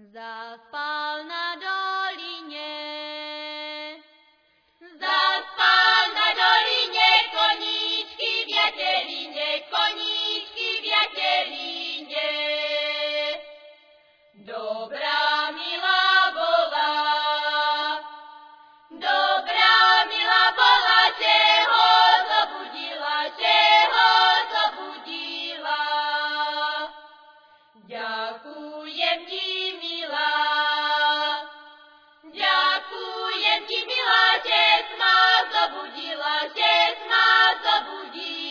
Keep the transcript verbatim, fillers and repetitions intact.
Zaspal na doline, zaspal na doline, koníčky v jateline, koníčky v jateline. Dobrá milá bola, dobrá milá bola, že ho zobudila, že ho zobudila. Ďakujem ti, milá, ďakujem ti, milá, že ma zobudila, že ma zobudila.